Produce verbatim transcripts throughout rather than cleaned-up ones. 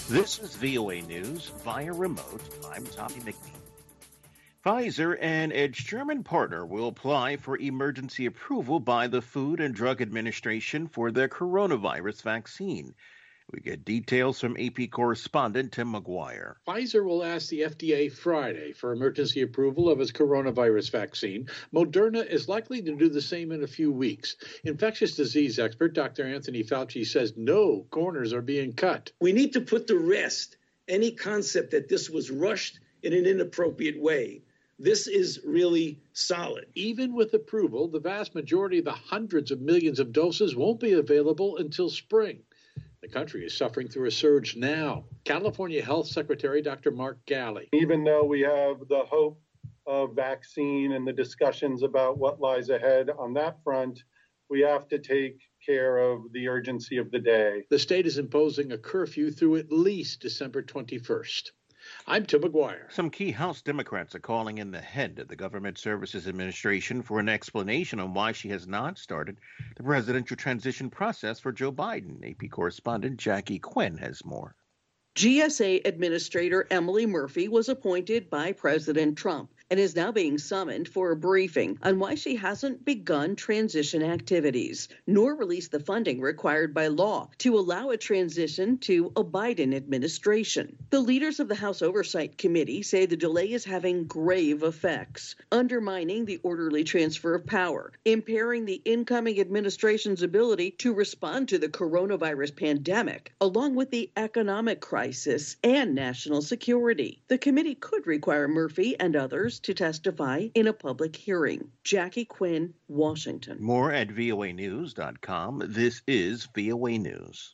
This is V O A News via remote. I'm Tommy McNeil. Pfizer and its German partner will apply for emergency approval by the Food and Drug Administration for their coronavirus vaccine. We get details from A P correspondent Tim McGuire. Pfizer will ask the F D A Friday for emergency approval of its coronavirus vaccine. Moderna is likely to do the same in a few weeks. Infectious disease expert Doctor Anthony Fauci says no corners are being cut. We need to put to rest any concept that this was rushed in an inappropriate way. This is really solid. Even with approval, the vast majority of the hundreds of millions of doses won't be available until spring. The country is suffering through a surge now. California Health Secretary Doctor Mark Ghaly. Even though we have the hope of vaccine and the discussions about what lies ahead on that front, we have to take care of the urgency of the day. The state is imposing a curfew through at least December twenty-first. I'm Tim McGuire. Some key House Democrats are calling in the head of the Government Services Administration for an explanation on why she has not started the presidential transition process for Joe Biden. A P correspondent Jackie Quinn has more. G S A Administrator Emily Murphy was appointed by President Trump and is now being summoned for a briefing on why she hasn't begun transition activities, nor released the funding required by law to allow a transition to a Biden administration. The leaders of the House Oversight Committee say the delay is having grave effects, undermining the orderly transfer of power, impairing the incoming administration's ability to respond to the coronavirus pandemic, along with the economic crisis and national security. The committee could require Murphy and others to testify in a public hearing. Jackie Quinn, Washington. More at V O A news dot com. This is V O A News.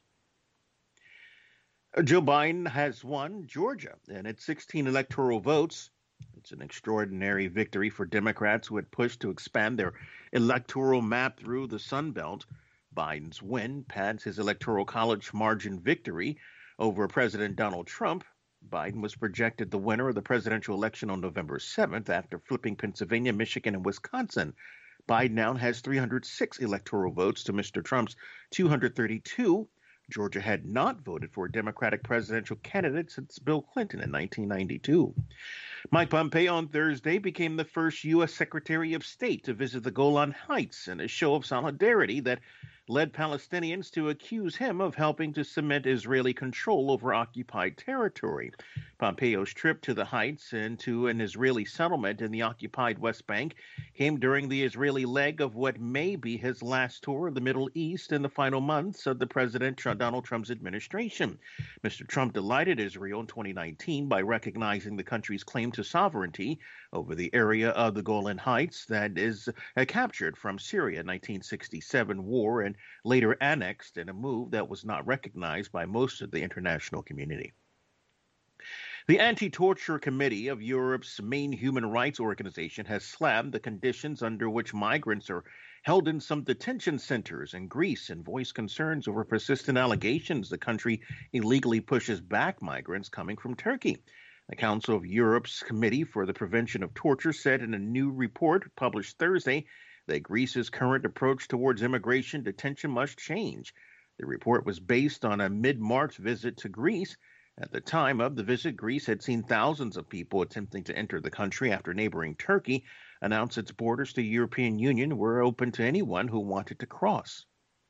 Joe Biden has won Georgia and its sixteen electoral votes. It's an extraordinary victory for Democrats who had pushed to expand their electoral map through the Sun Belt. Biden's win pads his electoral college margin victory over President Donald Trump. Biden was projected the winner of the presidential election on November seventh after flipping Pennsylvania, Michigan, and Wisconsin. Biden now has three hundred six electoral votes to Mister Trump's two hundred thirty-two. Georgia had not voted for a Democratic presidential candidate since Bill Clinton in nineteen ninety-two. Mike Pompeo on Thursday became the first U S Secretary of State to visit the Golan Heights in a show of solidarity that led Palestinians to accuse him of helping to cement Israeli control over occupied territory. Pompeo's trip to the Heights and to an Israeli settlement in the occupied West Bank came during the Israeli leg of what may be his last tour of the Middle East in the final months of the President Donald Trump's administration. Mister Trump delighted Israel in twenty nineteen by recognizing the country's claim to sovereignty over the area of the Golan Heights that is uh, captured from Syria in nineteen sixty-seven war and later annexed in a move that was not recognized by most of the international community. The Anti-Torture Committee of Europe's main human rights organization has slammed the conditions under which migrants are held in some detention centers in Greece and voiced concerns over persistent allegations the country illegally pushes back migrants coming from Turkey. The Council of Europe's Committee for the Prevention of Torture said in a new report published Thursday that Greece's current approach towards immigration detention must change. The report was based on a mid-March visit to Greece. At the time of the visit, Greece had seen thousands of people attempting to enter the country after neighboring Turkey announced its borders to the European Union were open to anyone who wanted to cross.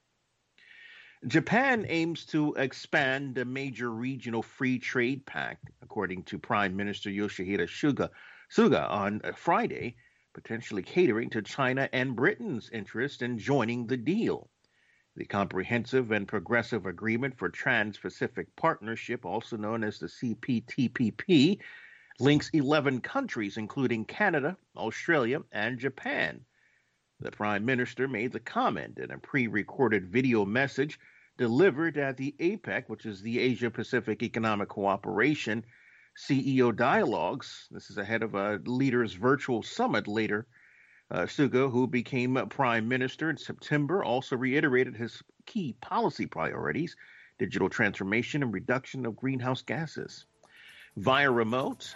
Japan aims to expand a major regional free trade pact, according to Prime Minister Yoshihide Suga, Suga on Friday, potentially catering to China and Britain's interest in joining the deal. The Comprehensive and Progressive Agreement for Trans-Pacific Partnership, also known as the C P T P P, links eleven countries, including Canada, Australia, and Japan. The Prime Minister made the comment in a pre-recorded video message delivered at the APEC, which is the Asia-Pacific Economic Cooperation C E O Dialogues. This is ahead of a leaders' virtual summit later. Uh, Suga, who became Prime Minister in September, also reiterated his key policy priorities, digital transformation and reduction of greenhouse gases. Via remote,